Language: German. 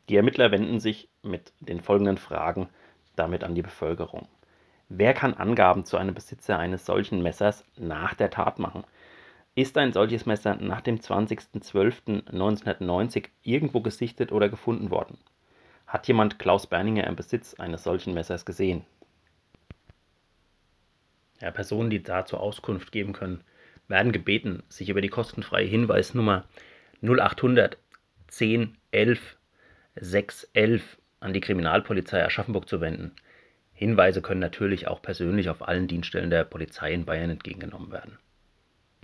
Die Ermittler wenden sich mit den folgenden Fragen damit an die Bevölkerung: Wer kann Angaben zu einem Besitzer eines solchen Messers nach der Tat machen? Ist ein solches Messer nach dem 20.12.1990 irgendwo gesichtet oder gefunden worden? Hat jemand Klaus Berninger im Besitz eines solchen Messers gesehen? Ja, Personen, die dazu Auskunft geben können, werden gebeten, sich über die kostenfreie Hinweisnummer 0800 10 11 611 an die Kriminalpolizei Aschaffenburg zu wenden. Hinweise können natürlich auch persönlich auf allen Dienststellen der Polizei in Bayern entgegengenommen werden.